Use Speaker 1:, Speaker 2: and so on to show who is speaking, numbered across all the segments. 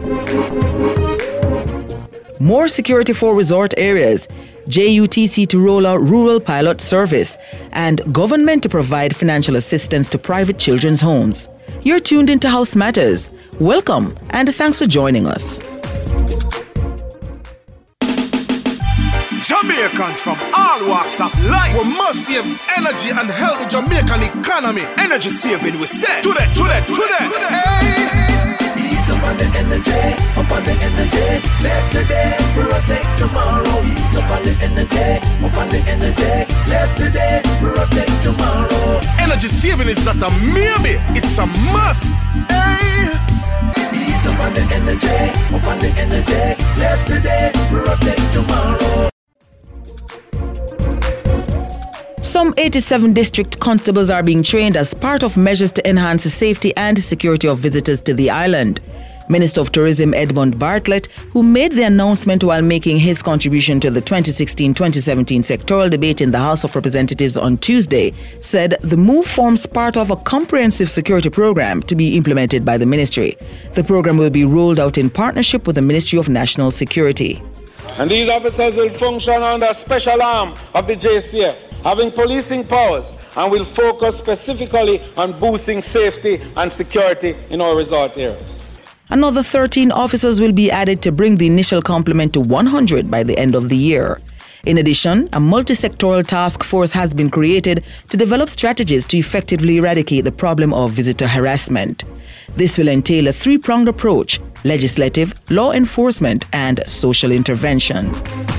Speaker 1: More security for resort areas, JUTC to roll out rural pilot service, and government to provide financial assistance to private children's homes. You're tuned into House Matters. Welcome and thanks for joining us.
Speaker 2: Jamaicans from all walks of life. We must save energy and help the Jamaican economy. Energy saving, we say. Today. Hey. Ease up on the energy, save today, protect tomorrow. Ease up on the energy, save today, protect tomorrow. Energy saving is not a maybe, it's a must. Hey. Ease up on the energy, save today, protect tomorrow.
Speaker 1: Some 87 district constables are being trained as part of measures to enhance the safety and security of visitors to the island. Minister of Tourism Edmund Bartlett, who made the announcement while making his contribution to the 2016-2017 sectoral debate in the House of Representatives on Tuesday, said the move forms part of a comprehensive security program to be implemented by the ministry. The program will be rolled out in partnership with the Ministry of National Security.
Speaker 3: And these officers will function under a special arm of the JCF, having policing powers, and will focus specifically on boosting safety and security in our resort areas.
Speaker 1: Another 13 officers will be added to bring the initial complement to 100 by the end of the year. In addition, a multi-sectoral task force has been created to develop strategies to effectively eradicate the problem of visitor harassment. This will entail a three-pronged approach: legislative, law enforcement, and social intervention.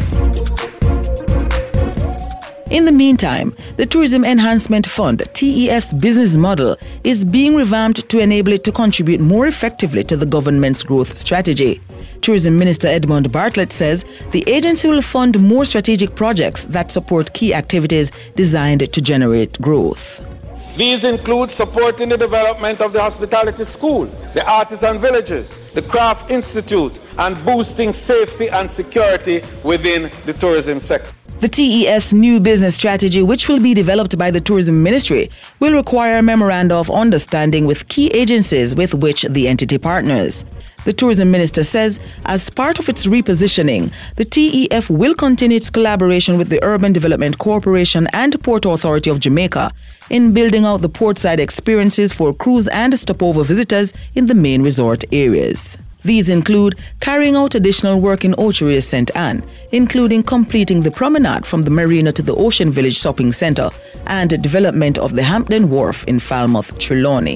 Speaker 1: In the meantime, the Tourism Enhancement Fund, TEF's business model, is being revamped to enable it to contribute more effectively to the government's growth strategy. Tourism Minister Edmund Bartlett says the agency will fund more strategic projects that support key activities designed to generate growth.
Speaker 3: These include supporting the development of the hospitality school, the artisan villages, the craft institute, and boosting safety and security within the tourism sector.
Speaker 1: The TEF's new business strategy, which will be developed by the Tourism Ministry, will require a memorandum of understanding with key agencies with which the entity partners. The Tourism Minister says, as part of its repositioning, the TEF will continue its collaboration with the Urban Development Corporation and Port Authority of Jamaica in building out the portside experiences for cruise and stopover visitors in the main resort areas. These include carrying out additional work in Ocheria St. Anne, including completing the promenade from the marina to the Ocean Village Shopping Centre and development of the Hampden Wharf in Falmouth, Trelawney.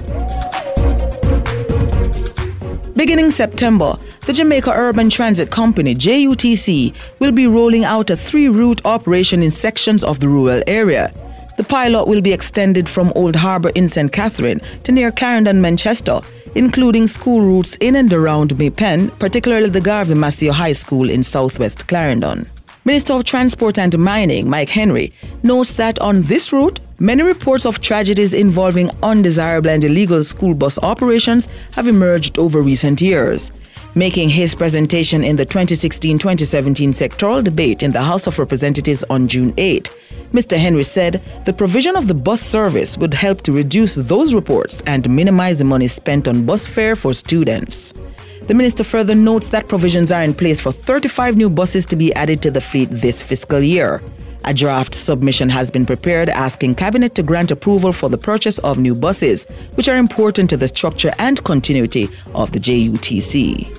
Speaker 1: Beginning September, the Jamaica Urban Transit Company, JUTC, will be rolling out a 3-route operation in sections of the rural area. The pilot will be extended from Old Harbour in St. Catherine to near Clarendon, Manchester, including school routes in and around May Pen, particularly the Garvey Massey High School in southwest Clarendon. Minister of Transport and Mining, Mike Henry, notes that on this route, many reports of tragedies involving undesirable and illegal school bus operations have emerged over recent years. Making his presentation in the 2016-2017 sectoral debate in the House of Representatives on June 8, Mr. Henry said the provision of the bus service would help to reduce those reports and minimize the money spent on bus fare for students. The minister further notes that provisions are in place for 35 new buses to be added to the fleet this fiscal year. A draft submission has been prepared asking Cabinet to grant approval for the purchase of new buses, which are important to the structure and continuity of the JUTC.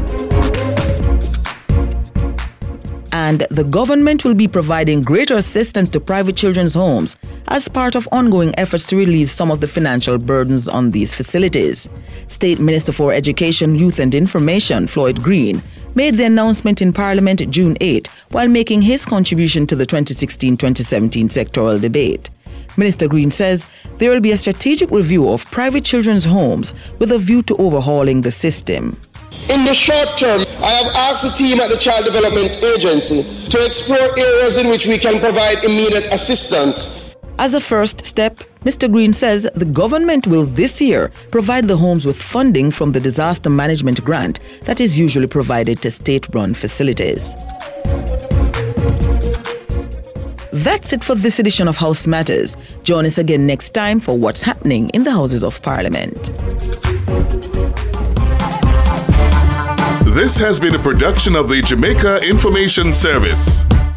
Speaker 1: And the government will be providing greater assistance to private children's homes as part of ongoing efforts to relieve some of the financial burdens on these facilities. State Minister for Education, Youth and Information, Floyd Green, made the announcement in Parliament June 8 while making his contribution to the 2016-2017 sectoral debate. Minister Green says there will be a strategic review of private children's homes with a view to overhauling the system.
Speaker 4: In the short term, I have asked the team at the Child Development Agency to explore areas in which we can provide immediate assistance.
Speaker 1: As a first step, Mr. Green says the government will this year provide the homes with funding from the disaster management grant that is usually provided to state-run facilities. That's it for this edition of House Matters. Join us again next time for what's happening in the Houses of Parliament.
Speaker 5: This has been a production of the Jamaica Information Service.